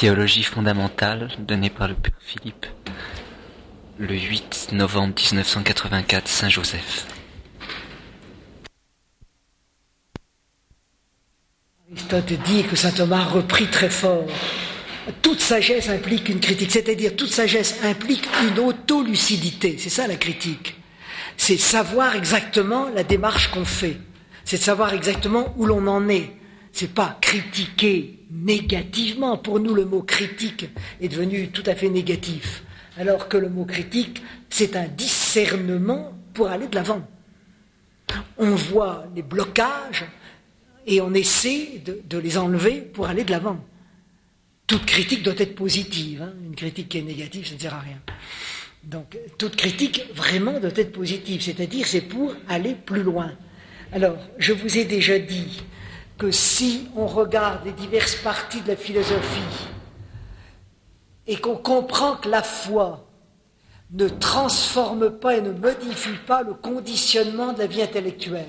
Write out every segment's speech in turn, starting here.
Théologie fondamentale, donnée par le Père Philippe, le 8 novembre 1984, Saint-Joseph. Aristote dit que saint Thomas a repris très fort. Toute sagesse implique une critique, c'est-à-dire toute sagesse implique une autolucidité. C'est ça la critique. C'est savoir exactement la démarche qu'on fait. C'est de savoir exactement où l'on en est. C'est pas critiquer négativement. Pour nous, le mot critique est devenu tout à fait négatif. Alors que le mot critique, c'est un discernement pour aller de l'avant. On voit les blocages et on essaie de les enlever pour aller de l'avant. Toute critique doit être positive. Une critique qui est négative, ça ne sert à rien. Donc, toute critique vraiment doit être positive, c'est-à-dire c'est pour aller plus loin. Alors, je vous ai déjà dit que si on regarde les diverses parties de la philosophie et qu'on comprend que la foi ne transforme pas et ne modifie pas le conditionnement de la vie intellectuelle,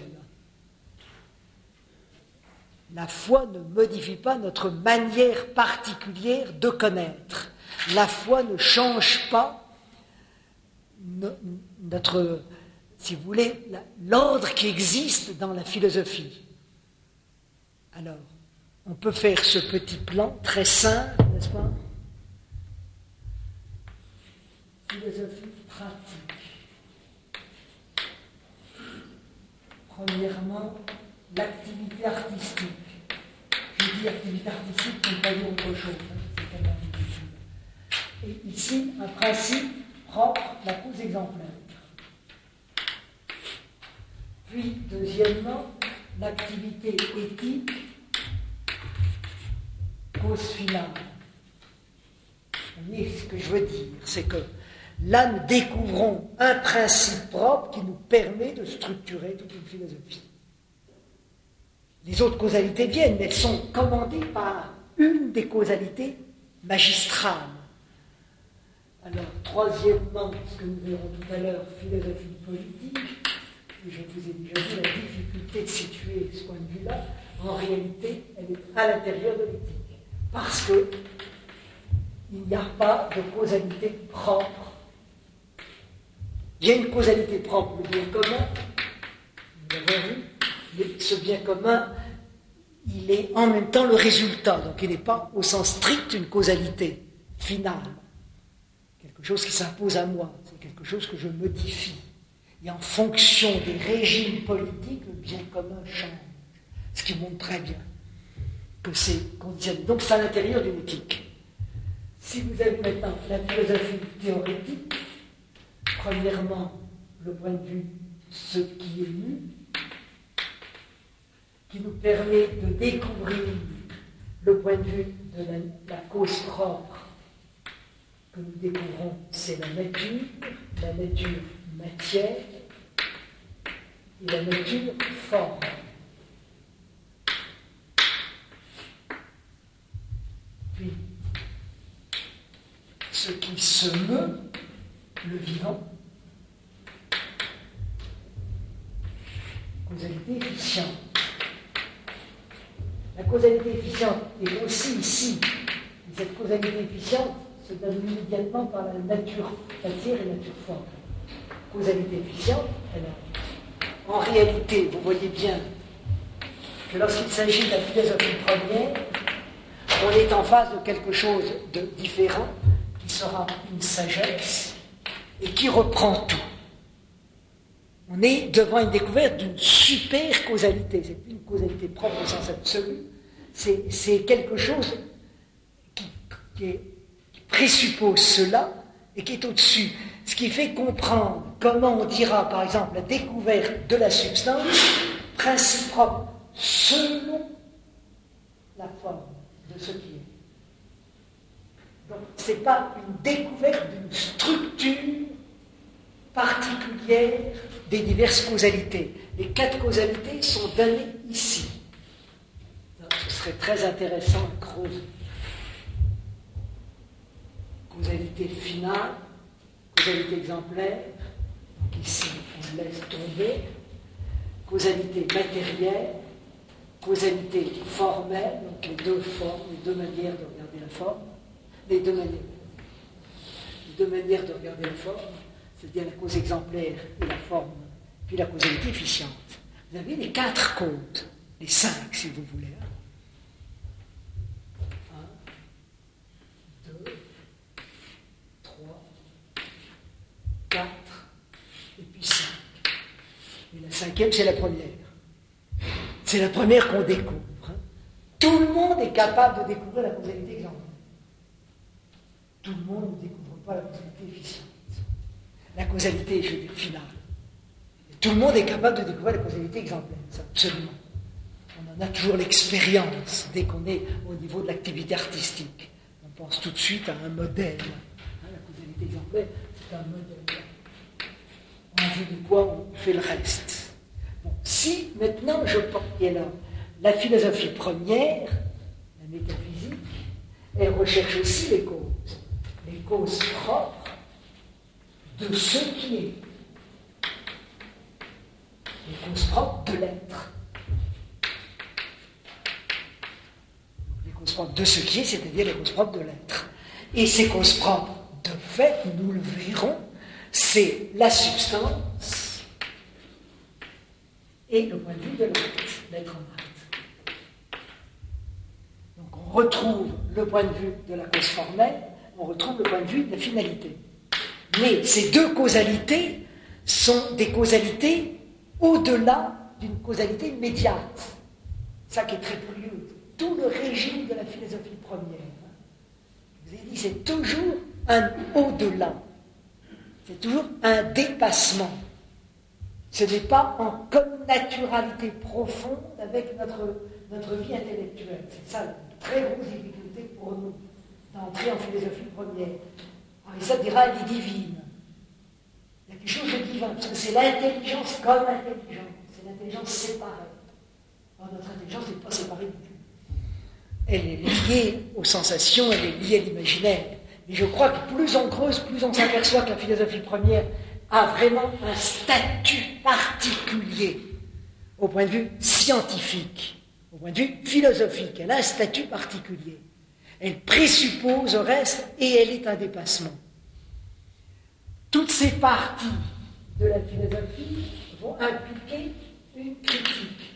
la foi ne modifie pas notre manière particulière de connaître. La foi ne change pas notre, si vous voulez, l'ordre qui existe dans la philosophie. Alors, on peut faire ce petit plan très simple, n'est-ce pas? Philosophie pratique. Premièrement, l'activité artistique. Je dis activité artistique pour ne pas dire autre chose. C'est tellement difficile. Et ici, un principe propre, la cause exemplaire. Puis, deuxièmement, l'activité éthique, cause finale. Vous voyez ce que je veux dire, c'est que là, nous découvrons un principe propre qui nous permet de structurer toute une philosophie. Les autres causalités viennent, mais elles sont commandées par une des causalités magistrales. Alors, troisièmement, ce que nous verrons tout à l'heure, philosophie politique, et je vous ai déjà dit la difficulté de situer ce point de vue-là, en réalité, elle est à l'intérieur de l'éthique. Parce que il n'y a pas de causalité propre. Il y a une causalité propre, le bien commun, vous l'avez vu, mais ce bien commun, il est en même temps le résultat, donc il n'est pas au sens strict une causalité finale. Quelque chose qui s'impose à moi, c'est quelque chose que je modifie. Et en fonction des régimes politiques, le bien commun change. Ce qui montre très bien que c'est conditionné. Donc c'est à l'intérieur d'une éthique. Si vous avez maintenant la philosophie théorétique, premièrement, le point de vue ce qui est nu, qui nous permet de découvrir le point de vue de la cause propre que nous découvrons, c'est la nature matière et la nature forme. Puis, ce qui se meut, le vivant, causalité efficiente. La causalité efficiente est aussi ici. Cette causalité efficiente se donne immédiatement par la nature matière et la nature forme. Causalité efficiente, alors, en réalité, vous voyez bien que lorsqu'il s'agit de la philosophie première, on est en face de quelque chose de différent, qui sera une sagesse, et qui reprend tout. On est devant une découverte d'une super causalité. C'est plus une causalité propre au sens absolu. C'est quelque chose qui présuppose cela et qui est au-dessus. Ce qui fait comprendre comment on dira, par exemple, la découverte de la substance, principe propre selon la forme de ce qui est. Donc, ce n'est pas une découverte d'une structure particulière des diverses causalités. Les 4 causalités sont données ici. Donc, ce serait très intéressant de creuser. Causalité finale, causalité exemplaire, donc ici on laisse tomber, causalité matérielle, causalité formelle, donc les deux formes, les deux manières de regarder la forme, les deux manières. Les deux manières de regarder la forme, c'est-à-dire la cause exemplaire et la forme, puis la causalité efficiente. Vous avez les 4 causes, les 5 si vous voulez. 1, 2, 3, 4, et puis 5. Et la 5e, c'est la première. C'est la première qu'on découvre. Tout le monde est capable de découvrir la causalité exemplaire. Tout le monde ne découvre pas la causalité efficiente. La causalité, je veux dire, finale. Et tout le monde est capable de découvrir la causalité exemplaire, ça, absolument. On en a toujours l'expérience dès qu'on est au niveau de l'activité artistique. On pense tout de suite à un modèle. La causalité exemplaire, c'est un modèle. En vue de quoi on fait le reste. Bon, si maintenant je pense, et alors, la philosophie première, la métaphysique, elle recherche aussi les causes propres de ce qui est, les causes propres de l'être. Les causes propres de ce qui est, c'est-à-dire les causes propres de l'être. Et ces causes propres, de fait, nous le verrons, c'est la substance et le point de vue de l'être en acte. Donc on retrouve le point de vue de la cause formelle, on retrouve le point de vue de la finalité. Mais ces deux causalités sont des causalités au-delà d'une causalité immédiate. Ça qui est très curieux. Tout le régime de la philosophie première, je vous ai dit, c'est toujours un au-delà. C'est toujours un dépassement. Ce n'est pas en connaturalité profonde avec notre vie intellectuelle. C'est ça la très grosse difficulté pour nous d'entrer en philosophie première. Aristote dira elle est divine. Il y a quelque chose de divin, parce que c'est l'intelligence comme intelligence. C'est l'intelligence séparée. Or, notre intelligence n'est pas séparée du tout. Elle est liée aux sensations, elle est liée à l'imaginaire. Mais je crois que plus on creuse, plus on s'aperçoit que la philosophie première a vraiment un statut particulier au point de vue scientifique, au point de vue philosophique. Elle a un statut particulier. Elle présuppose au reste et elle est un dépassement. Toutes ces parties de la philosophie vont impliquer une critique.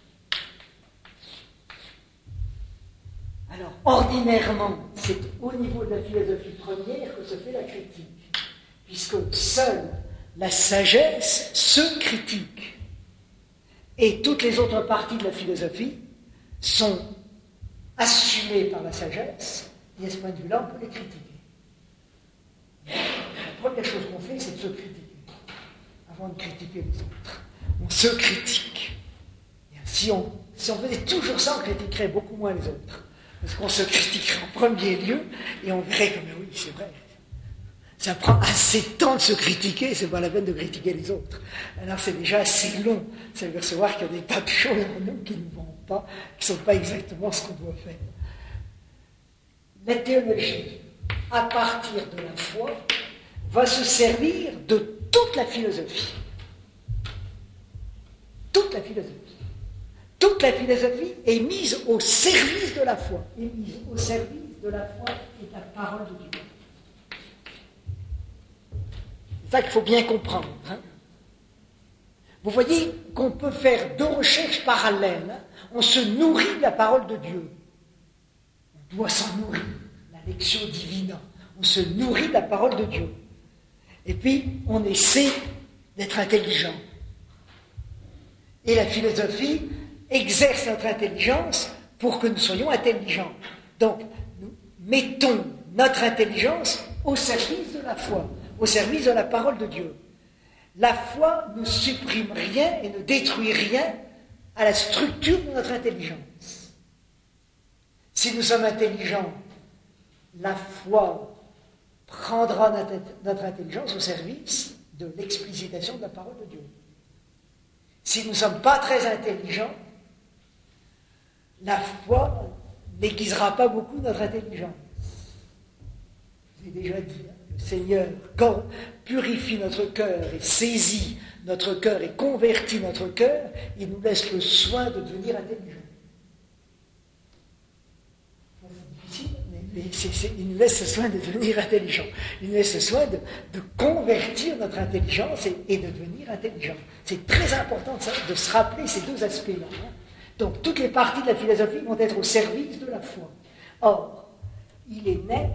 Alors, ordinairement, c'est au niveau de la philosophie première que se fait la critique, puisque seule la sagesse se critique. Et toutes les autres parties de la philosophie sont assumées par la sagesse, et à ce point de vue-là, on peut les critiquer. La première chose qu'on fait, c'est de se critiquer, avant de critiquer les autres. On se critique. Et si on faisait toujours ça, on critiquerait beaucoup moins les autres. Parce qu'on se critiquerait en premier lieu, et on verrait que, mais oui, c'est vrai, ça prend assez de temps de se critiquer, c'est pas la peine de critiquer les autres. Alors c'est déjà assez long, ça veut percevoir qu'il y a des tas de choses en nous qui ne vont pas, qui ne sont pas exactement ce qu'on doit faire. La théologie, à partir de la foi, va se servir de toute la philosophie. Toute la philosophie. Toute la philosophie est mise au service de la foi. Est mise au service de la foi et de la parole de Dieu. C'est ça qu'il faut bien comprendre. Hein. Vous voyez qu'on peut faire deux recherches parallèles. Hein. On se nourrit de la parole de Dieu. On doit s'en nourrir. La lectio divina. On se nourrit de la parole de Dieu. Et puis, on essaie d'être intelligent. Et la philosophie exerce notre intelligence pour que nous soyons intelligents. Donc, nous mettons notre intelligence au service de la foi, au service de la parole de Dieu. La foi ne supprime rien et ne détruit rien à la structure de notre intelligence. Si nous sommes intelligents, la foi prendra notre intelligence au service de l'explicitation de la parole de Dieu. Si nous ne sommes pas très intelligents, la foi n'aiguisera pas beaucoup notre intelligence. Je vous ai déjà dit, le Seigneur purifie notre cœur et saisit notre cœur et convertit notre cœur, il nous laisse le soin de devenir intelligents. C'est difficile, mais Mais il nous laisse le soin de devenir intelligent. Il nous laisse le soin de convertir notre intelligence et de devenir intelligent. C'est très important de se rappeler ces deux aspects-là. Hein. Donc, toutes les parties de la philosophie vont être au service de la foi. Or, il est net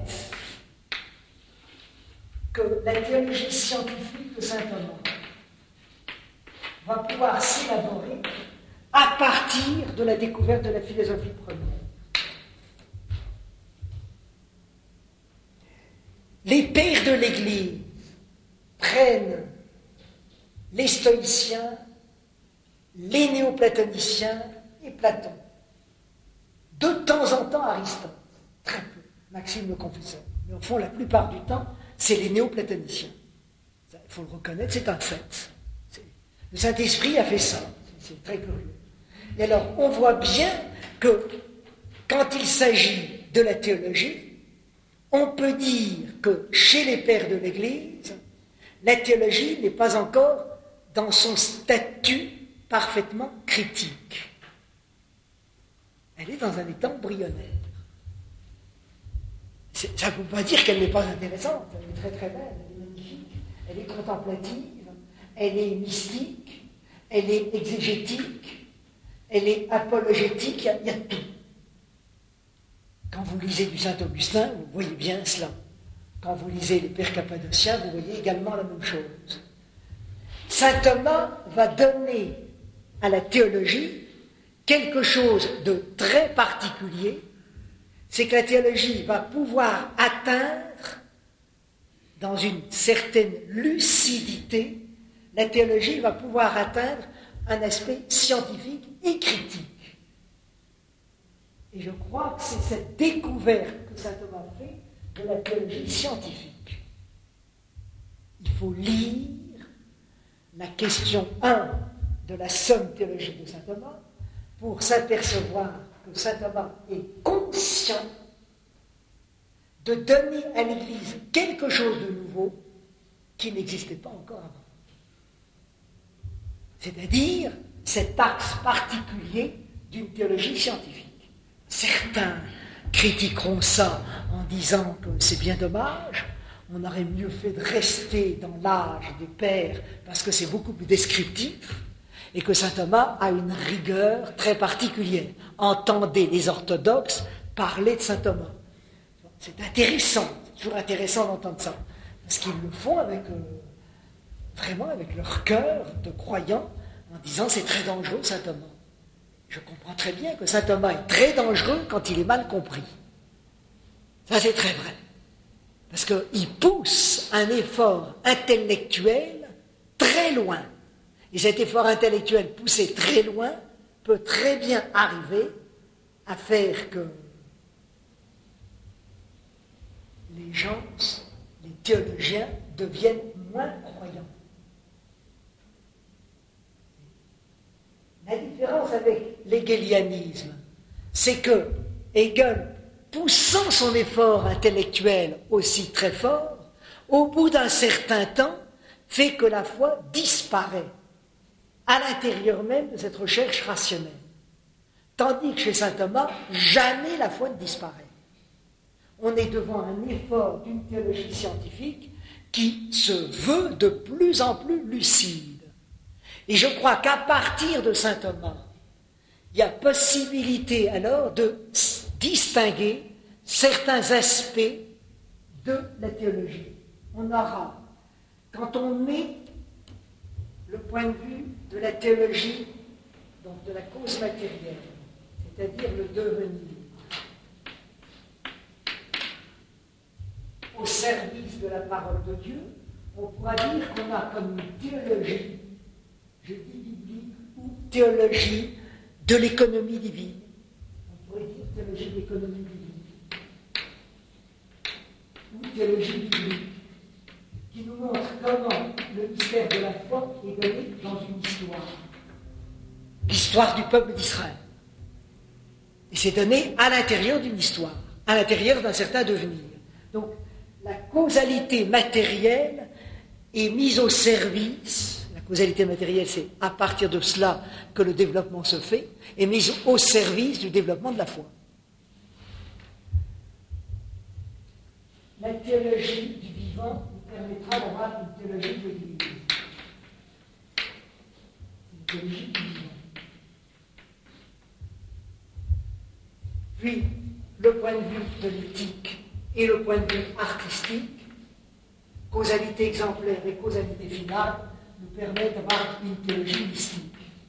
que la théologie scientifique de saint Thomas va pouvoir s'élaborer à partir de la découverte de la philosophie première. Les pères de l'Église prennent les stoïciens, les néoplatoniciens et Platon. De temps en temps Aristote, très peu, Maxime le Confesseur. Mais au fond, la plupart du temps, c'est les néoplatoniciens. Il faut le reconnaître, c'est un fait. Le Saint-Esprit a fait ça, c'est très curieux. Et alors, on voit bien que quand il s'agit de la théologie, on peut dire que chez les pères de l'Église, la théologie n'est pas encore dans son statut parfaitement critique. Elle est dans un état embryonnaire. Ça ne veut pas dire qu'elle n'est pas intéressante, elle est très très belle, elle est magnifique, elle est contemplative, elle est mystique, elle est exégétique, elle est apologétique, il y a tout. Quand vous lisez du Saint-Augustin, vous voyez bien cela. Quand vous lisez les Pères cappadociens, vous voyez également la même chose. Saint Thomas va donner à la théologie quelque chose de très particulier, c'est que la théologie va pouvoir atteindre, dans une certaine lucidité, la théologie va pouvoir atteindre un aspect scientifique et critique. Et je crois que c'est cette découverte que saint Thomas fait de la théologie scientifique. Il faut lire la question 1 de la somme théologique de saint Thomas pour s'apercevoir que saint Thomas est conscient de donner à l'Église quelque chose de nouveau qui n'existait pas encore avant. C'est-à-dire cet axe particulier d'une théologie scientifique. Certains critiqueront ça en disant que c'est bien dommage, on aurait mieux fait de rester dans l'âge des pères parce que c'est beaucoup plus descriptif et que saint Thomas a une rigueur très particulière. Entendez les orthodoxes parler de saint Thomas. C'est intéressant, c'est toujours intéressant d'entendre ça, parce qu'ils le font vraiment avec leur cœur de croyants en disant c'est très dangereux saint Thomas. Je comprends très bien que saint Thomas est très dangereux quand il est mal compris. Ça, c'est très vrai. Parce qu'il pousse un effort intellectuel très loin. Et cet effort intellectuel poussé très loin peut très bien arriver à faire que les gens, les théologiens, deviennent moins croyants. La différence avec l'hégélianisme, c'est que Hegel, poussant son effort intellectuel aussi très fort, au bout d'un certain temps, fait que la foi disparaît à l'intérieur même de cette recherche rationnelle. Tandis que chez saint Thomas, jamais la foi ne disparaît. On est devant un effort d'une théologie scientifique qui se veut de plus en plus lucide. Et je crois qu'à partir de saint Thomas, il y a possibilité alors de distinguer certains aspects de la théologie. On aura, quand on met le point de vue de la théologie, donc de la cause matérielle, c'est-à-dire le devenir, au service de la parole de Dieu, on pourra dire qu'on a comme une théologie, je dis biblique, ou théologie de l'économie divine. On pourrait dire théologie de l'économie divine. Ou théologie biblique, qui nous montre comment le mystère de la foi est donné dans une histoire. L'histoire du peuple d'Israël. Et c'est donné à l'intérieur d'une histoire, à l'intérieur d'un certain devenir. Donc, la causalité matérielle est mise au service, la causalité matérielle, c'est à partir de cela que le développement se fait, est mise au service du développement de la foi. la théologie du vivant nous permettra d'avoir une théologie de l'Église. Une théologie du vivant. Puis, le point de vue de l'éthique et le point de vue artistique, causalité exemplaire et causalité finale, nous permettent d'avoir une théologie mystique.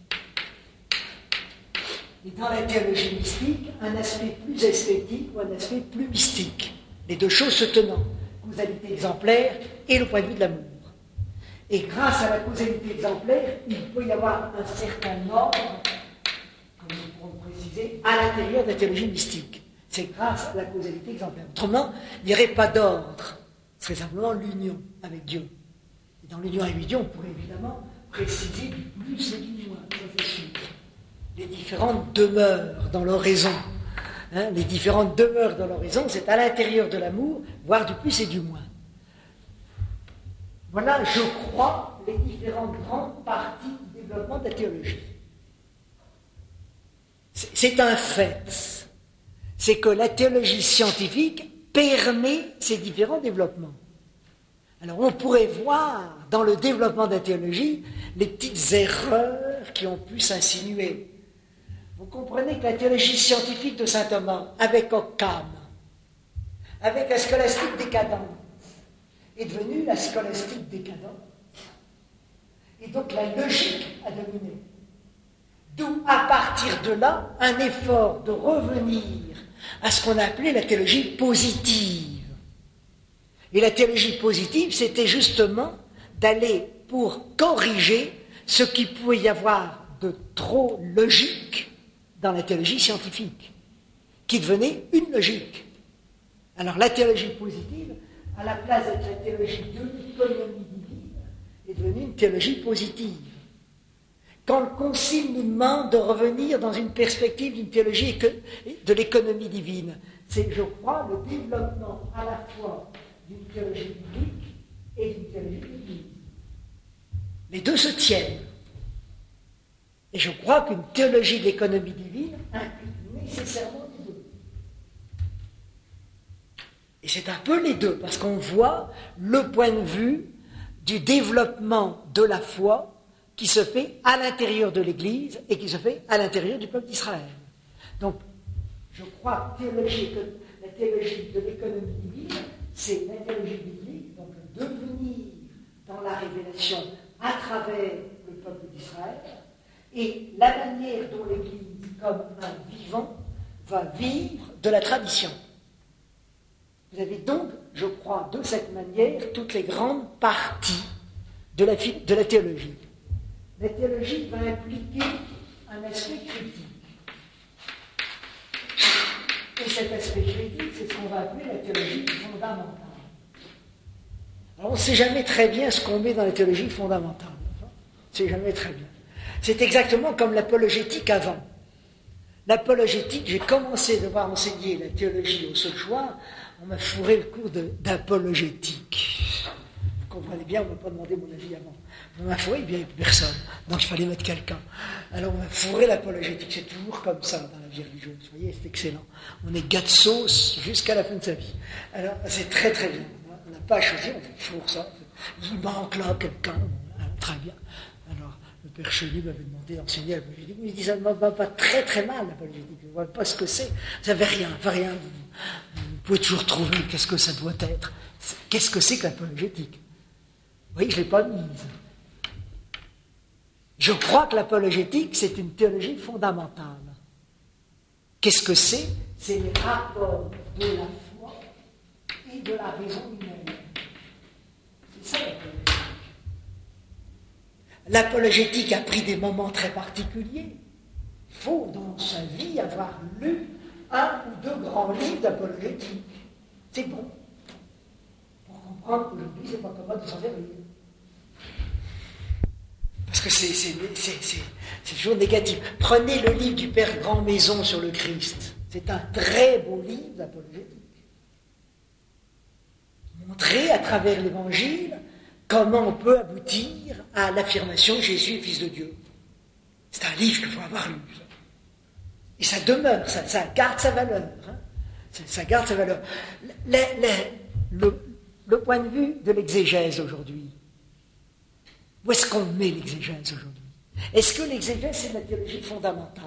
Et dans la théologie mystique, un aspect plus esthétique ou un aspect plus mystique. Les deux choses se tenant, causalité exemplaire et le point de vue de l'amour. Et grâce à la causalité exemplaire, il peut y avoir un certain ordre, comme nous pourrons le préciser, à l'intérieur de la théologie mystique. C'est grâce à la causalité exemplaire. Autrement, il n'y aurait pas d'ordre. Ce serait simplement l'union avec Dieu. Et dans l'union avec Dieu, on pourrait évidemment préciser du plus et du moins, ça c'est sûr. Les différentes demeures dans l'oraison. Les différentes demeures dans l'oraison, c'est à l'intérieur de l'amour, voire du plus et du moins. Voilà, je crois, les différentes grandes parties du développement de la théologie. C'est un fait. C'est que la théologie scientifique permet ces différents développements. Alors on pourrait voir dans le développement de la théologie les petites erreurs qui ont pu s'insinuer. Vous comprenez que la théologie scientifique de saint Thomas, avec Occam, avec la scolastique décadente, est devenue la scolastique décadente. Et donc la logique a dominé. D'où, à partir de là, un effort de revenir à ce qu'on appelait la théologie positive. Et la théologie positive, c'était justement d'aller pour corriger ce qu'il pouvait y avoir de trop logique dans la théologie scientifique, qui devenait une logique. Alors la théologie positive, à la place d'être la théologie de l'économie divine, est devenue une théologie positive. Quand le Concile nous demande de revenir dans une perspective d'une théologie de l'économie divine, c'est, je crois, le développement à la fois d'une théologie biblique et d'une théologie divine. Les deux se tiennent. Et je crois qu'une théologie de l'économie divine implique nécessairement les deux. Et c'est un peu les deux, parce qu'on voit le point de vue du développement de la foi qui se fait à l'intérieur de l'Église et qui se fait à l'intérieur du peuple d'Israël. Donc, je crois que la théologie de l'économie divine, c'est la théologie biblique, donc le devenir dans la révélation à travers le peuple d'Israël, et la manière dont l'Église, comme un vivant, va vivre de la tradition. Vous avez donc, je crois, de cette manière, toutes les grandes parties de la théologie. La théologie va impliquer un aspect critique. Et cet aspect critique, c'est ce qu'on va appeler la théologie fondamentale. Alors, on ne sait jamais très bien ce qu'on met dans la théologie fondamentale. On ne sait jamais très bien. C'est exactement comme l'apologétique avant. L'apologétique, j'ai commencé à devoir enseigner la théologie au Saulchoir, on m'a fourré le cours d'apologétique. Vous comprenez bien, on ne m'a pas demandé mon avis avant. On m'a fourré, bien, il n'y avait personne. Donc il fallait mettre quelqu'un. Alors on m'a fourré l'apologétique. C'est toujours comme ça dans la vie religieuse. Vous voyez, c'est excellent. On est gars de sauce jusqu'à la fin de sa vie. Alors c'est très très bien. On n'a pas à choisir, on fourre ça. Il manque là quelqu'un. Très bien. Alors le père Chenu m'avait demandé d'enseigner l'apologétique. Il me dit, ça ne va pas très très mal l'apologétique. Je ne vois pas ce que c'est. Vous n'avez rien. Vous pouvez toujours trouver qu'est-ce que ça doit être. Qu'est-ce que c'est que l'apologétique? Oui, je ne l'ai pas mise. Je crois que l'apologétique, c'est une théologie fondamentale. Qu'est-ce que c'est? C'est les rapports de la foi et de la raison humaine. C'est ça l'apologétique. L'apologétique a pris des moments très particuliers. Il faut, dans sa vie, avoir lu un ou deux grands livres d'apologétique. C'est bon. Pour comprendre qu'aujourd'hui, c'est pas capable de s'en servir. Parce que c'est toujours négatif. Prenez le livre du Père Grand-Maison sur le Christ. C'est un très beau livre d'apologétique. Montrer à travers l'Évangile comment on peut aboutir à l'affirmation Jésus est Fils de Dieu. C'est un livre qu'il faut avoir lu. Et ça demeure, ça garde sa valeur. Hein. Ça garde sa valeur. le point de vue de l'exégèse aujourd'hui. Où est-ce qu'on met l'exégèse aujourd'hui? Est-ce que l'exégèse, c'est de la théologie fondamentale?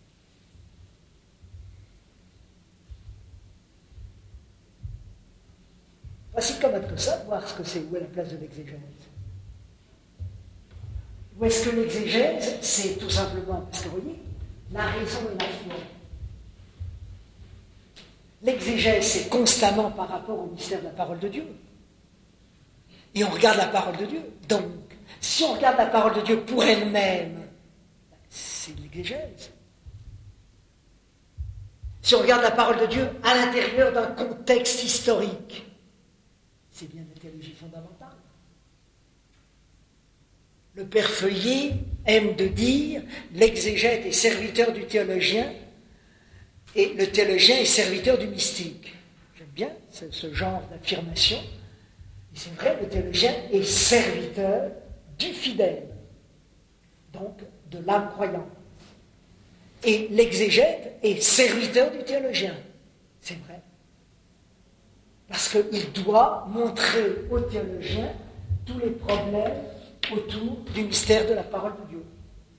Voici comme que ça, de voir ce que c'est, où est la place de l'exégèse. Ou est-ce que l'exégèse, c'est tout simplement, parce que vous voyez, la raison et la foi. L'exégèse, c'est constamment par rapport au mystère de la parole de Dieu. Et on regarde la parole de Dieu. Donc, si on regarde la parole de Dieu pour elle-même, c'est de l'exégèse. Si on regarde la parole de Dieu à l'intérieur d'un contexte historique, c'est bien de la théologie fondamentale. Le père Feuillet aime de dire l'exégète est serviteur du théologien et le théologien est serviteur du mystique. J'aime bien ce genre d'affirmation. Et c'est vrai, le théologien est serviteur du fidèle, donc de l'âme croyante. Et l'exégète est serviteur du théologien. C'est vrai. Parce qu'il doit montrer au théologien tous les problèmes autour du mystère de la parole de Dieu.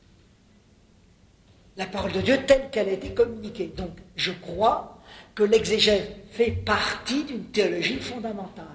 La parole de Dieu telle qu'elle a été communiquée. Donc, je crois que l'exégèse fait partie d'une théologie fondamentale.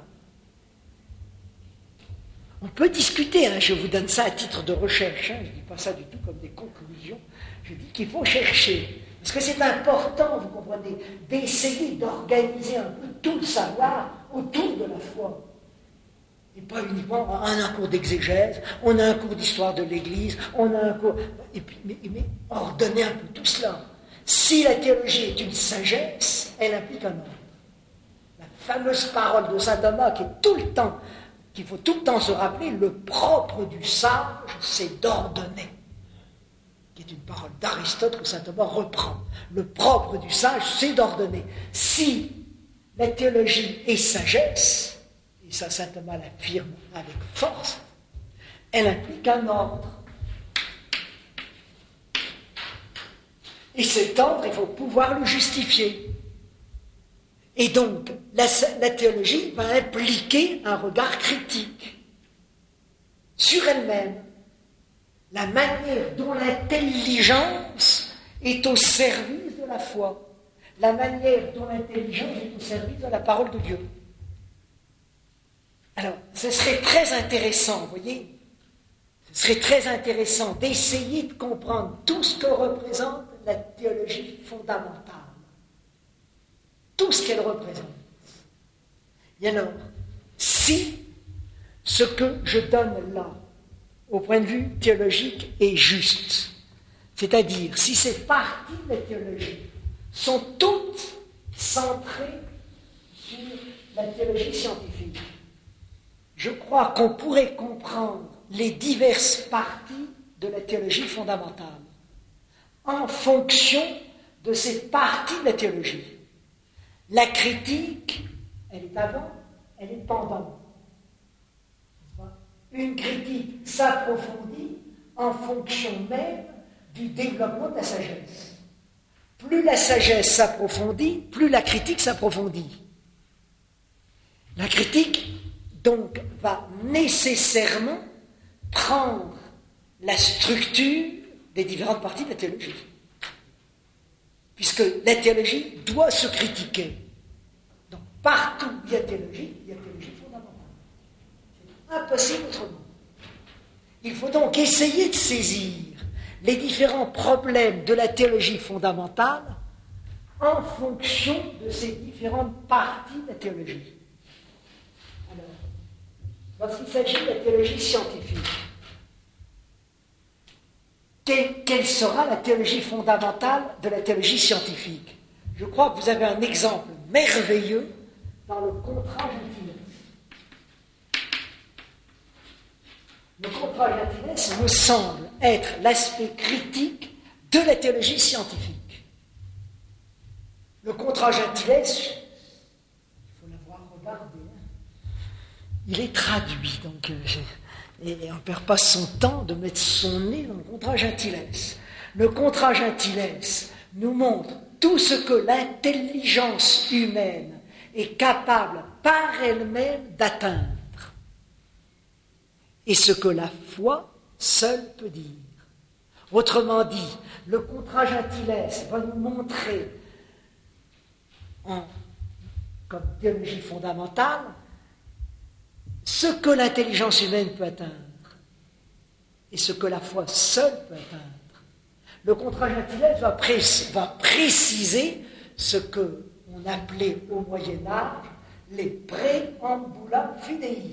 On peut discuter, hein, je vous donne ça à titre de recherche, hein, je ne dis pas ça du tout comme des conclusions, je dis qu'il faut chercher. Parce que c'est important, vous comprenez, d'essayer d'organiser un peu tout le savoir autour de la foi. Et pas uniquement un cours d'exégèse, on a un cours d'histoire de l'Église, on a un cours... Et puis, mais ordonner un peu tout cela. Si la théologie est une sagesse, elle implique un ordre. La fameuse parole de saint Thomas qui est tout le temps, qu'il faut tout le temps se rappeler, le propre du sage, c'est d'ordonner. Qui est une parole d'Aristote que saint Thomas reprend. Le propre du sage, c'est d'ordonner. Si la théologie est sagesse, et ça saint Thomas l'affirme avec force, elle implique un ordre. Et cet ordre, il faut pouvoir le justifier. Et donc, la théologie va impliquer un regard critique sur elle-même. La manière dont l'intelligence est au service de la foi. La manière dont l'intelligence est au service de la parole de Dieu. Alors, ce serait très intéressant, vous voyez, ce serait très intéressant d'essayer de comprendre tout ce que représente la théologie fondamentale. Tout ce qu'elle représente. Et alors, si ce que je donne là, au point de vue théologique, est juste, c'est-à-dire si ces parties de la théologie sont toutes centrées sur la théologie scientifique, je crois qu'on pourrait comprendre les diverses parties de la théologie fondamentale en fonction de ces parties de la théologie. La critique, elle est avant, elle est pendant. Une critique s'approfondit en fonction même du développement de la sagesse. Plus la sagesse s'approfondit, plus la critique s'approfondit. La critique, donc, va nécessairement prendre la structure des différentes parties de la théologie. Puisque la théologie doit se critiquer. Donc, partout où il y a théologie fondamentale. C'est impossible autrement. Il faut donc essayer de saisir les différents problèmes de la théologie fondamentale en fonction de ces différentes parties de la théologie. Alors, lorsqu'il s'agit de la théologie scientifique, quelle sera la théologie fondamentale de la théologie scientifique? Je crois que vous avez un exemple merveilleux dans le Contra Gentiles. Le Contra Gentiles me semble être l'aspect critique de la théologie scientifique. Le Contra Gentiles, il faut l'avoir regardé, il est traduit, donc et on ne perd pas son temps de mettre son nez dans le Contra Gentiles. Le Contra Gentiles nous montre tout ce que l'intelligence humaine est capable, par elle-même d'atteindre, et ce que la foi seule peut dire. Autrement dit, le contrat gentilesse va nous montrer, comme théologie fondamentale, ce que l'intelligence humaine peut atteindre et ce que la foi seule peut atteindre. Le contrat gentilesse va préciser ce qu'on appelait au Moyen-Âge les préambula fidei.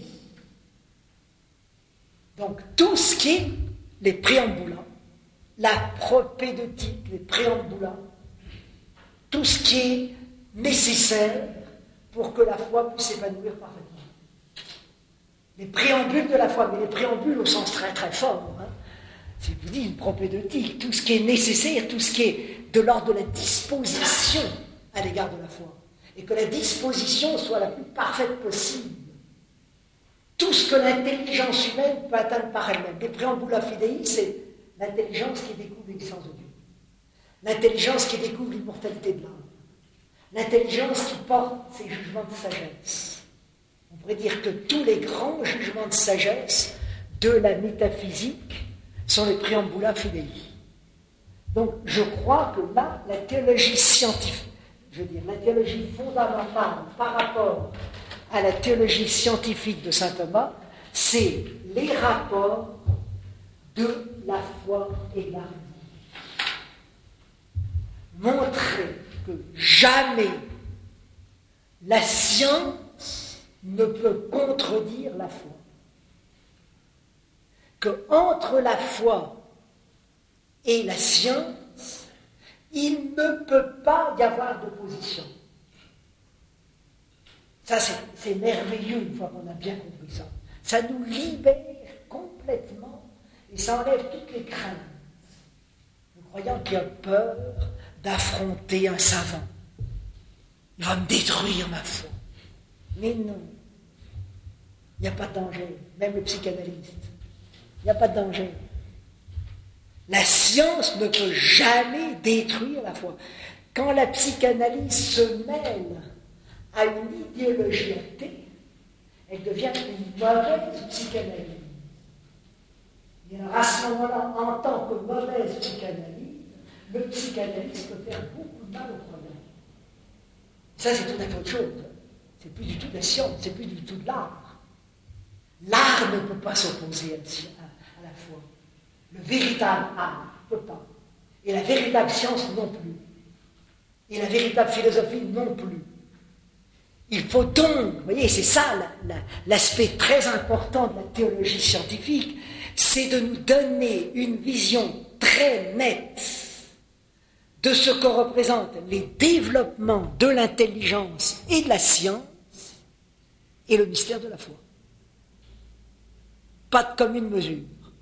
Donc tout ce qui est les préambula, la propédeutique, les préambula, tout ce qui est nécessaire pour que la foi puisse s'épanouir parfaitement. Les préambules de la foi, mais les préambules au sens très très fort. Si je vous dis une propédeutique, tout ce qui est nécessaire, tout ce qui est de l'ordre de la disposition à l'égard de la foi. Et que la disposition soit la plus parfaite possible. Tout ce que l'intelligence humaine peut atteindre par elle-même. Les préambula fidei, c'est l'intelligence qui découvre l'existence de Dieu. L'intelligence qui découvre l'immortalité de l'âme. L'intelligence qui porte ses jugements de sagesse. On pourrait dire que tous les grands jugements de sagesse de la métaphysique sont les préambula fidei. Donc je crois que là, la théologie scientifique, je veux dire la théologie fondamentale par rapport à la théologie scientifique de saint Thomas, c'est les rapports de la foi et de la raison. Montrer que jamais la science ne peut contredire la foi. Que entre la foi et la science, il ne peut pas y avoir d'opposition. Ça, c'est merveilleux une fois qu'on a bien compris ça. Ça nous libère complètement et ça enlève toutes les craintes. Le croyant qui a peur d'affronter un savant, il va me détruire ma foi. Mais non, il n'y a pas de danger, même le psychanalyste. Il n'y a pas de danger. La science ne peut jamais détruire la foi. Quand la psychanalyse se mêle à une idéologie athée, elle devient une mauvaise psychanalyse. Et alors à ce moment-là, en tant que mauvaise psychanalyse, le psychanalyste peut faire beaucoup de mal aux croyants. Ça, c'est tout à fait autre chose. C'est plus du tout de la science, c'est plus du tout de l'art. L'art ne peut pas s'opposer à la foi. Le véritable art ne peut pas. Et la véritable science non plus. Et la véritable philosophie non plus. Il faut donc, vous voyez, c'est ça l'aspect très important de la théologie scientifique, c'est de nous donner une vision très nette de ce que représentent les développements de l'intelligence et de la science et le mystère de la foi. Pas de commune mesure.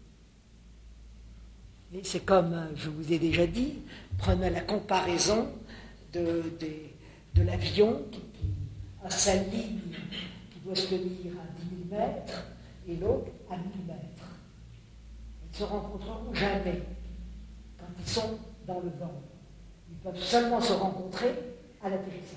Et c'est comme, je vous ai déjà dit, prenez la comparaison de l'avion qui a sa ligne qui doit se tenir à 10 000 mètres et l'autre à 1000 mètres. Ils ne se rencontreront jamais quand ils sont dans le vent. Ils peuvent seulement se rencontrer à l'atterrissage.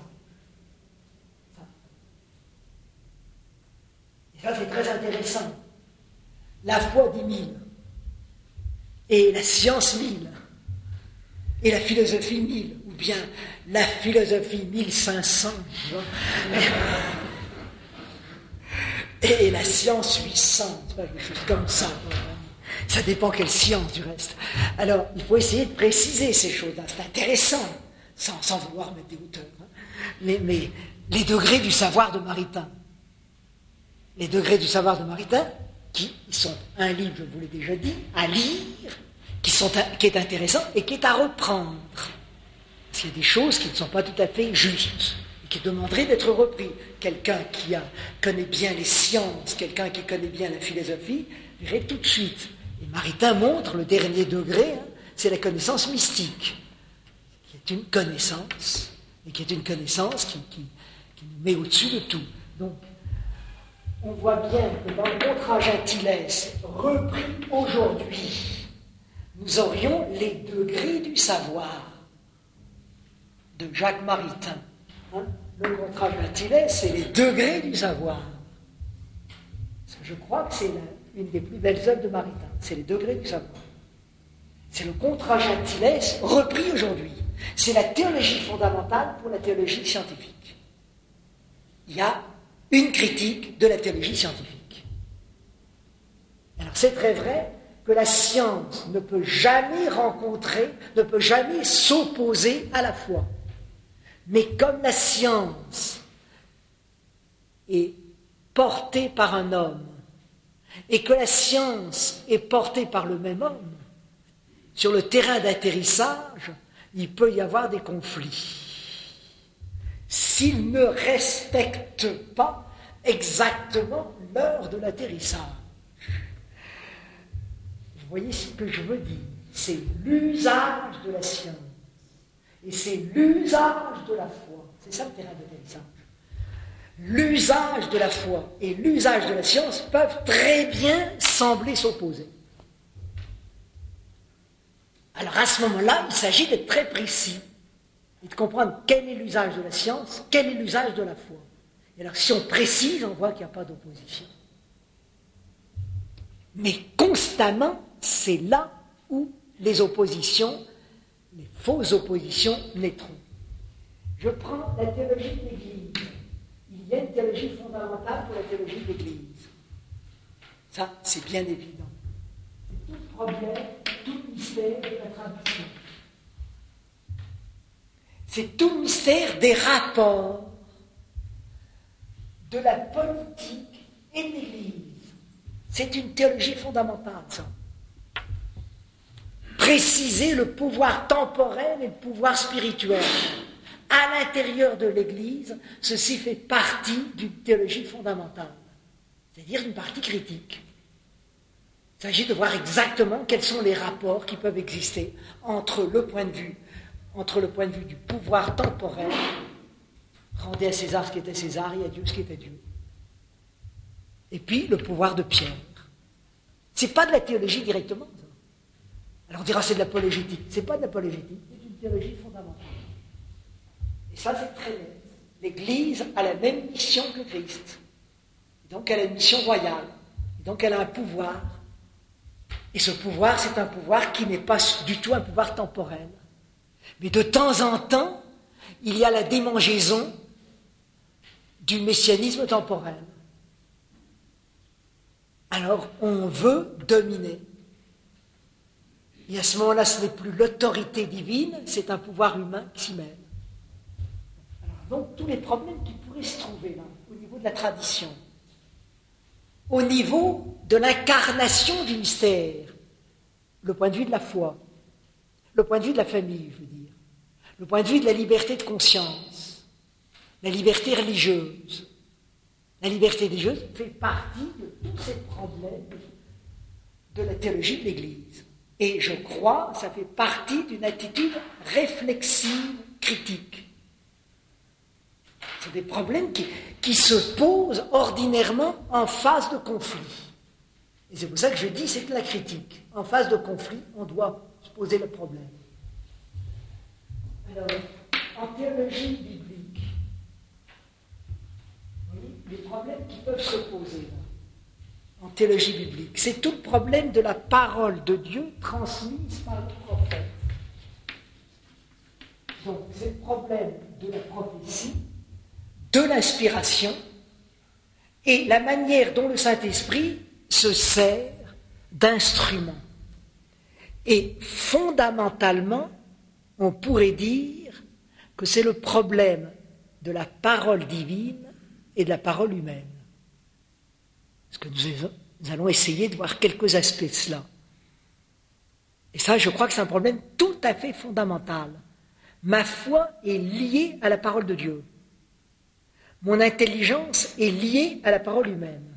Et ça, c'est très intéressant. La foi dit 1000, et la science 1000, et la philosophie 1000, ou bien la philosophie 1500, tu vois, et la science 800, tu vois, quelque chose comme ça. Ça dépend quelle science, du reste. Alors, il faut essayer de préciser ces choses-là. C'est intéressant, sans vouloir mettre des hauteurs. Hein. Mais les degrés du savoir de Maritain. Les degrés du savoir de Maritain, qui sont un livre, je vous l'ai déjà dit, à lire, qui est intéressant et qui est à reprendre. Parce qu'il y a des choses qui ne sont pas tout à fait justes et qui demanderaient d'être repris. Quelqu'un qui connaît bien les sciences, quelqu'un qui connaît bien la philosophie, verrait tout de suite. Et Maritain montre le dernier degré, hein, c'est la connaissance mystique, qui est une connaissance, et qui est une connaissance qui nous met au-dessus de tout. Donc, on voit bien que dans le contrat gentilesse repris aujourd'hui, nous aurions les degrés du savoir de Jacques Maritain. Hein. le contrat gentiles, c'est les degrés du savoir. Parce que je crois que c'est une des plus belles œuvres de Maritain, c'est les degrés du savoir. C'est le contrat gentiles repris aujourd'hui. C'est la théologie fondamentale pour la théologie scientifique. Il y a une critique de la théologie scientifique. Alors c'est très vrai que la science ne peut jamais rencontrer, ne peut jamais s'opposer à la foi. Mais comme la science est portée par un homme, et que la science est portée par le même homme, sur le terrain d'atterrissage, il peut y avoir des conflits. S'ils ne respectent pas exactement l'heure de l'atterrissage. Vous voyez ce que je veux dire? C'est l'usage de la science. Et c'est l'usage de la foi. C'est ça le terrain d'atterrissage. L'usage de la foi et l'usage de la science peuvent très bien sembler s'opposer. Alors à ce moment-là, il s'agit d'être très précis et de comprendre quel est l'usage de la science, quel est l'usage de la foi. Et alors si on précise, on voit qu'il n'y a pas d'opposition. Mais constamment, c'est là où les oppositions, les fausses oppositions naîtront. Je prends la théologie de l'Église. Il y a une théologie fondamentale pour la théologie de l'Église. Ça, c'est bien évident. C'est tout le problème, tout le mystère de la tradition. C'est tout le mystère des rapports de la politique et de l'Église. C'est une théologie fondamentale, ça. Préciser le pouvoir temporel et le pouvoir spirituel. À l'intérieur de l'Église, ceci fait partie d'une théologie fondamentale, c'est-à-dire une partie critique. Il s'agit de voir exactement quels sont les rapports qui peuvent exister entre le point de vue du pouvoir temporel, rendez à César ce qui était César et à Dieu ce qui était Dieu, et puis le pouvoir de Pierre. C'est pas de la théologie directement, ça. Alors on dira c'est de l'apologétique. C'est pas de l'apologétique, c'est une théologie fondamentale. Et ça c'est très net. L'Église a la même mission que le Christ. Donc elle a une mission royale. Donc elle a un pouvoir. Et ce pouvoir, c'est un pouvoir qui n'est pas du tout un pouvoir temporel. Mais de temps en temps, il y a la démangeaison du messianisme temporel. Alors on veut dominer. Et à ce moment-là, ce n'est plus l'autorité divine, c'est un pouvoir humain qui s'y mêle. Alors, donc tous les problèmes qui pourraient se trouver là, au niveau de la tradition, au niveau de l'incarnation du mystère, le point de vue de la foi, le point de vue de la famille, je veux dire, le point de vue de la liberté de conscience, la liberté religieuse. La liberté religieuse fait partie de tous ces problèmes de la théologie de l'Église. Et je crois que ça fait partie d'une attitude réflexive, critique. C'est des problèmes qui se posent ordinairement en phase de conflit. Et c'est pour ça que je dis c'est de la critique. En phase de conflit, on doit se poser le problème. Alors, en théologie biblique, vous voyez, les problèmes qui peuvent se poser là, en théologie biblique, c'est tout le problème de la parole de Dieu transmise par le prophète. Donc, c'est le problème de la prophétie, de l'inspiration, et la manière dont le Saint-Esprit se sert d'instrument. Et fondamentalement, on pourrait dire que c'est le problème de la parole divine et de la parole humaine. Parce que nous allons essayer de voir quelques aspects de cela. Et ça, je crois que c'est un problème tout à fait fondamental. Ma foi est liée à la parole de Dieu. Mon intelligence est liée à la parole humaine.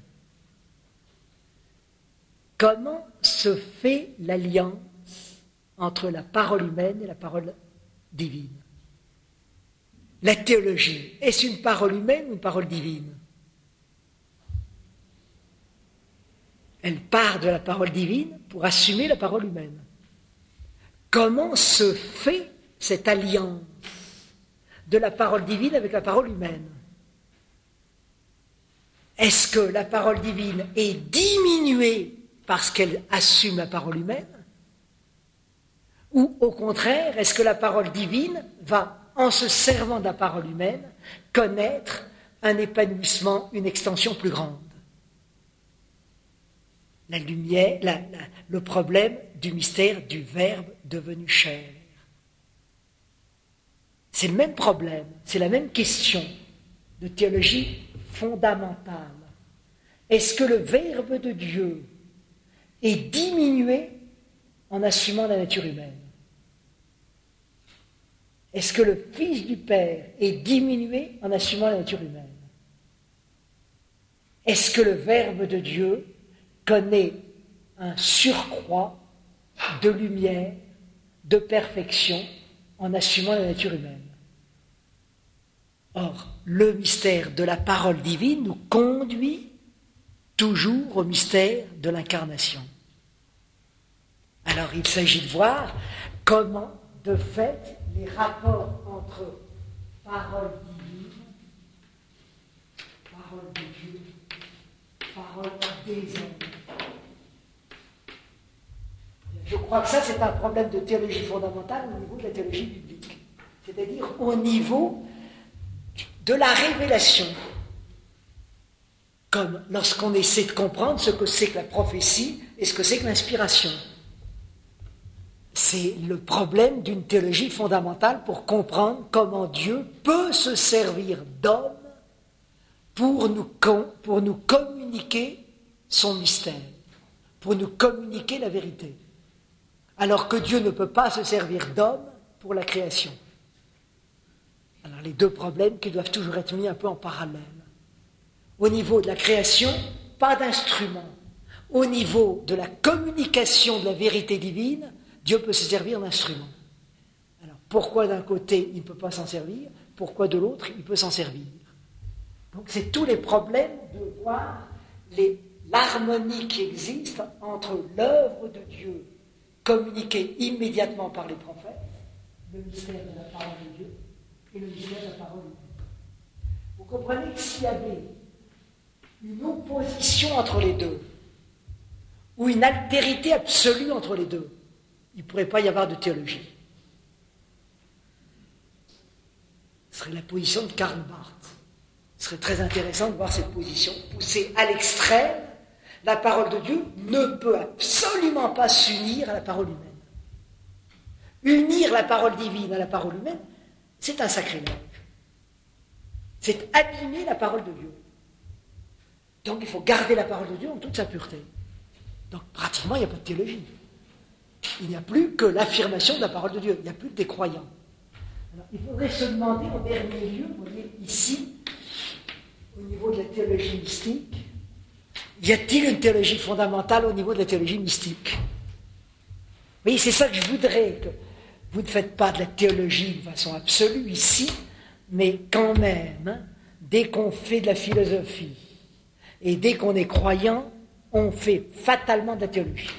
Comment se fait l'alliance entre la parole humaine et la parole divine? La théologie, est-ce une parole humaine ou une parole divine? Elle part de la parole divine pour assumer la parole humaine. Comment se fait cette alliance de la parole divine avec la parole humaine? Est-ce que la parole divine est diminuée parce qu'elle assume la parole humaine? Ou au contraire, est-ce que la parole divine va, en se servant de la parole humaine, connaître un épanouissement, une extension plus grande? La lumière, le problème du mystère du Verbe devenu chair. C'est le même problème, c'est la même question de théologie fondamentale. Est-ce que le Verbe de Dieu est diminué en assumant la nature humaine? Est-ce que le Fils du Père est diminué en assumant la nature humaine? Est-ce que le Verbe de Dieu connaît un surcroît de lumière, de perfection en assumant la nature humaine? Or, le mystère de la parole divine nous conduit toujours au mystère de l'incarnation. Alors, il s'agit de voir comment, de fait, les rapports entre parole divine, parole de Dieu, parole des hommes. Je crois que ça, c'est un problème de théologie fondamentale au niveau de la théologie biblique, c'est-à-dire au niveau de la révélation, comme lorsqu'on essaie de comprendre ce que c'est que la prophétie et ce que c'est que l'inspiration. C'est le problème d'une théologie fondamentale pour comprendre comment Dieu peut se servir d'hommes pour nous communiquer son mystère, pour nous communiquer la vérité, alors que Dieu ne peut pas se servir d'hommes pour la création. Alors les deux problèmes qui doivent toujours être mis un peu en parallèle. Au niveau de la création, pas d'instrument. Au niveau de la communication de la vérité divine, Dieu peut se servir d'instrument. Alors pourquoi d'un côté il ne peut pas s'en servir? Pourquoi de l'autre il peut s'en servir? Donc c'est tous les problèmes de voir l'harmonie qui existe entre l'œuvre de Dieu communiquée immédiatement par les prophètes, le mystère de la parole de Dieu, et le mystère de la parole humaine. Vous comprenez que s'il y avait une opposition entre les deux, ou une altérité absolue entre les deux, il ne pourrait pas y avoir de théologie. Ce serait la position de Karl Barth. Ce serait très intéressant de voir cette position poussée à l'extrême. La parole de Dieu ne peut absolument pas s'unir à la parole humaine. Unir la parole divine à la parole humaine, c'est un sacrilège. C'est abîmer la parole de Dieu. Donc il faut garder la parole de Dieu en toute sa pureté. Donc pratiquement il n'y a pas de théologie. Il n'y a plus que l'affirmation de la parole de Dieu. Il n'y a plus que des croyants. Alors, il faudrait se demander en dernier lieu, vous voyez ici, au niveau de la théologie mystique, y a-t-il une théologie fondamentale au niveau de la théologie mystique? Vous voyez, c'est ça que je voudrais, que vous ne faites pas de la théologie de façon absolue ici, mais quand même, hein, dès qu'on fait de la philosophie, et dès qu'on est croyant, on fait fatalement de la théologie.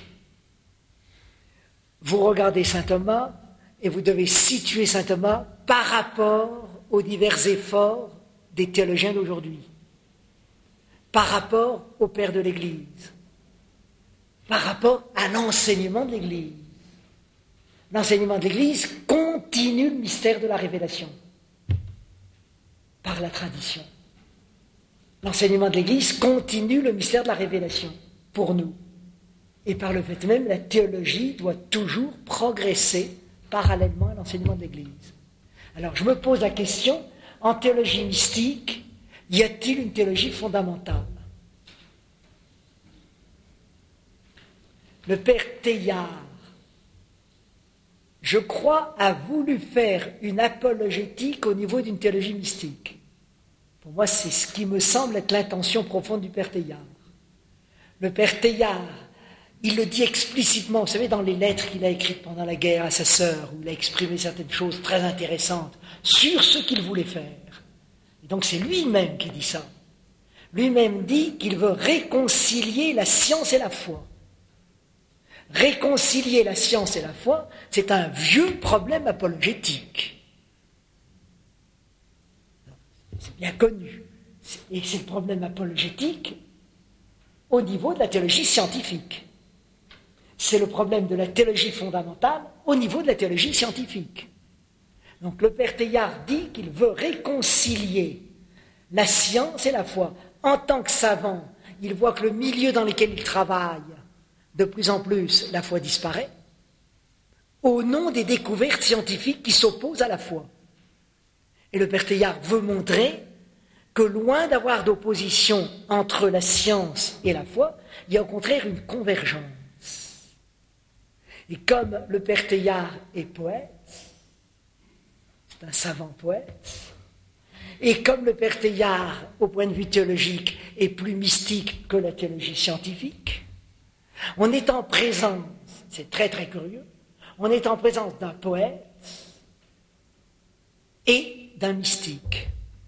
Vous regardez saint Thomas, et vous devez situer saint Thomas par rapport aux divers efforts des théologiens d'aujourd'hui, par rapport au Père de l'Église, par rapport à l'enseignement de l'Église. L'enseignement de l'Église continue le mystère de la révélation par la tradition. L'enseignement de l'Église continue le mystère de la révélation pour nous. Et par le fait même, la théologie doit toujours progresser parallèlement à l'enseignement de l'Église. Alors je me pose la question, en théologie mystique, y a-t-il une théologie fondamentale? Le père Teilhard, je crois, a voulu faire une apologétique au niveau d'une théologie mystique. Pour moi, c'est ce qui me semble être l'intention profonde du père Teilhard. Le père Teilhard, il le dit explicitement, vous savez, dans les lettres qu'il a écrites pendant la guerre à sa sœur, où il a exprimé certaines choses très intéressantes sur ce qu'il voulait faire. Et donc c'est lui-même qui dit ça. Lui-même dit qu'il veut réconcilier la science et la foi. Réconcilier la science et la foi, c'est un vieux problème apologétique. bien connu. Et c'est le problème apologétique au niveau de la théologie scientifique. C'est le problème de la théologie fondamentale au niveau de la théologie scientifique. Donc le père Teilhard dit qu'il veut réconcilier la science et la foi. En tant que savant, il voit que le milieu dans lequel il travaille, de plus en plus, la foi disparaît, au nom des découvertes scientifiques qui s'opposent à la foi. Et le père Teilhard veut montrer que loin d'avoir d'opposition entre la science et la foi, il y a au contraire une convergence. Et comme le père Teilhard est poète, c'est un savant poète, et comme le père Teilhard, au point de vue théologique, est plus mystique que la théologie scientifique, on est en présence, c'est très très curieux, on est en présence d'un poète et d'un mystique.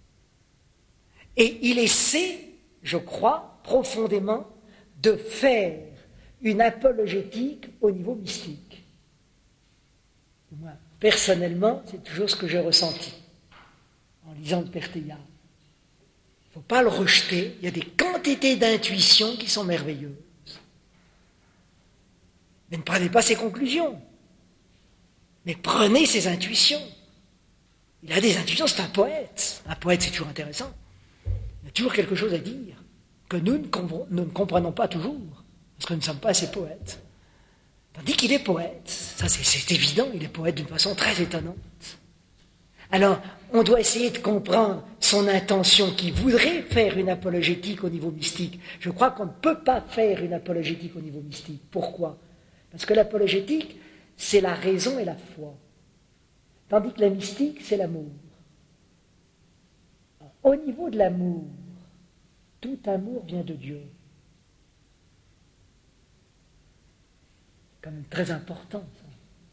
Et il essaie, je crois, profondément, de faire une apologétique au niveau mystique. Moi, personnellement, c'est toujours ce que j'ai ressenti en lisant le père Teilhard. Il ne faut pas le rejeter, il y a des quantités d'intuitions qui sont merveilleuses. Mais ne prenez pas ses conclusions, mais prenez ses intuitions. Il a des intuitions, c'est un poète. Un poète, c'est toujours intéressant. Il y a toujours quelque chose à dire que nous ne comprenons pas toujours, parce que nous ne sommes pas assez poètes. Tandis qu'il est poète, ça c'est évident, il est poète d'une façon très étonnante. Alors, on doit essayer de comprendre son intention qui voudrait faire une apologétique au niveau mystique. Je crois qu'on ne peut pas faire une apologétique au niveau mystique. Pourquoi ? Parce que l'apologétique, c'est la raison et la foi. Tandis que la mystique, c'est l'amour. Au niveau de l'amour, tout amour vient de Dieu. C'est quand même très important, ça.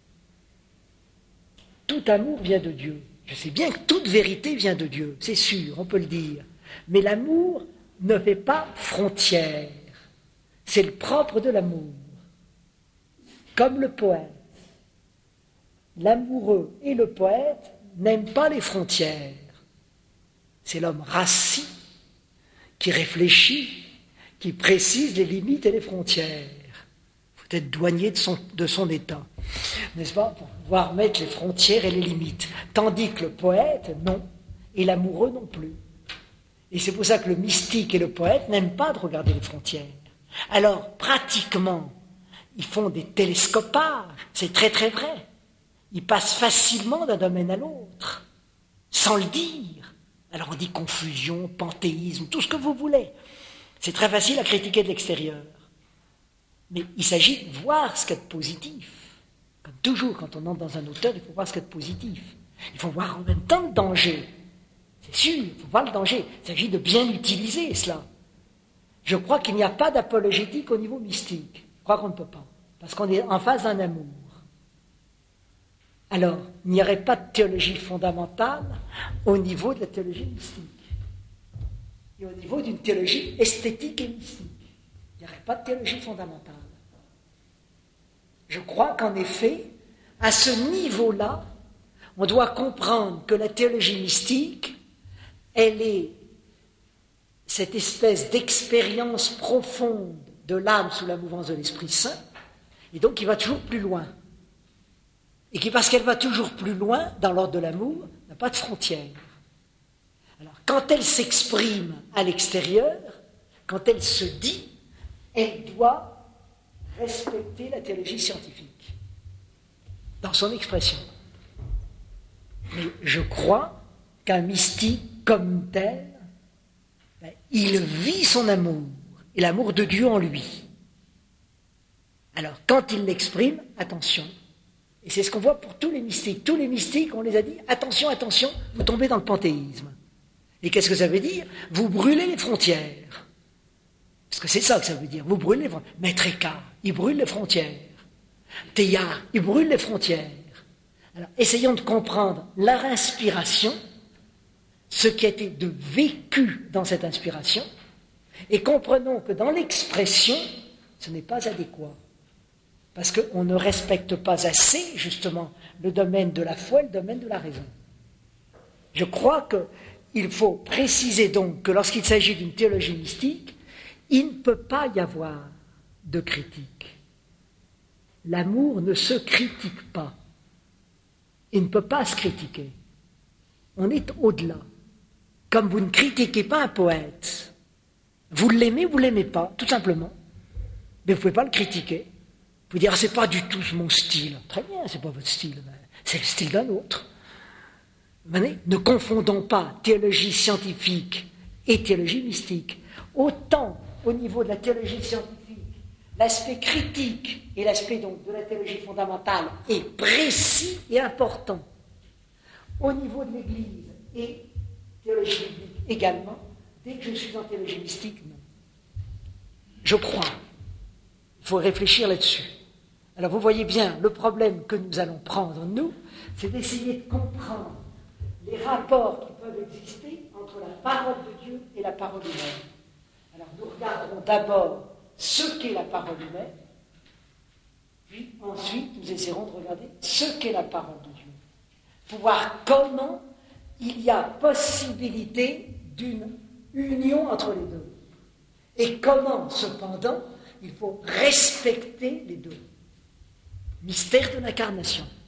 Tout amour vient de Dieu. Je sais bien que toute vérité vient de Dieu, c'est sûr, on peut le dire. Mais l'amour ne fait pas frontière. C'est le propre de l'amour. Comme le poète. L'amoureux et le poète n'aiment pas les frontières. C'est l'homme rassis qui réfléchit, qui précise les limites et les frontières. Il faut être douanier de son état, n'est-ce pas, pour pouvoir mettre les frontières et les limites. Tandis que le poète, non, et l'amoureux non plus. Et c'est pour ça que le mystique et le poète n'aiment pas de regarder les frontières. Alors, pratiquement, ils font des télescopages, c'est très très vrai. Ils passent facilement d'un domaine à l'autre, sans le dire. Alors on dit confusion, panthéisme, tout ce que vous voulez. C'est très facile à critiquer de l'extérieur. Mais il s'agit de voir ce qu'il y a de positif. Comme toujours, quand on entre dans un auteur, il faut voir ce qu'il y a de positif. Il faut voir en même temps le danger. C'est sûr, il faut voir le danger. Il s'agit de bien utiliser cela. Je crois qu'il n'y a pas d'apologétique au niveau mystique. Je crois qu'on ne peut pas. Parce qu'on est en face d'un amour. Alors, il n'y aurait pas de théologie fondamentale au niveau de la théologie mystique. Et au niveau d'une théologie esthétique et mystique. Il n'y aurait pas de théologie fondamentale. Je crois qu'en effet, à ce niveau-là, on doit comprendre que la théologie mystique, elle est cette espèce d'expérience profonde de l'âme sous la mouvance de l'Esprit Saint, et donc qui va toujours plus loin. Et qui, parce qu'elle va toujours plus loin, dans l'ordre de l'amour, n'a pas de frontières. Alors, quand elle s'exprime à l'extérieur, quand elle se dit, elle doit respecter la théologie scientifique, dans son expression. Mais je crois qu'un mystique comme tel, il vit son amour, et l'amour de Dieu en lui. Alors, quand il l'exprime, attention. Et c'est ce qu'on voit pour tous les mystiques. Tous les mystiques, on les a dit, attention, attention, vous tombez dans le panthéisme. Et qu'est-ce que ça veut dire ? Vous brûlez les frontières. Parce que c'est ça que ça veut dire, vous brûlez les frontières. Maître Eckhart, il brûle les frontières. Teilhard, il brûle les frontières. Alors, essayons de comprendre leur inspiration, ce qui a été de vécu dans cette inspiration, et comprenons que dans l'expression, ce n'est pas adéquat. Parce qu'on ne respecte pas assez, justement, le domaine de la foi et le domaine de la raison. Je crois il faut préciser donc que lorsqu'il s'agit d'une théologie mystique, il ne peut pas y avoir de critique. L'amour ne se critique pas. Il ne peut pas se critiquer. On est au-delà. Comme vous ne critiquez pas un poète. Vous l'aimez ou vous ne l'aimez pas, tout simplement. Mais vous ne pouvez pas le critiquer. Vous pouvez dire, c'est pas du tout mon style. Très bien, c'est pas votre style. C'est le style d'un autre. Ne confondons pas théologie scientifique et théologie mystique. Autant au niveau de la théologie scientifique, l'aspect critique et l'aspect donc de la théologie fondamentale est précis et important. Au niveau de l'Église et théologie biblique également, dès que je suis en théologie mystique, non. Je crois. Il faut réfléchir là-dessus. Alors vous voyez bien, le problème que nous allons prendre, nous, c'est d'essayer de comprendre les rapports qui peuvent exister entre la parole de Dieu et la parole humaine. Alors nous regarderons d'abord ce qu'est la parole humaine, puis ensuite nous essaierons de regarder ce qu'est la parole de Dieu, pour voir comment il y a possibilité d'une union entre les deux, et comment cependant il faut respecter les deux. Mystère de l'incarnation.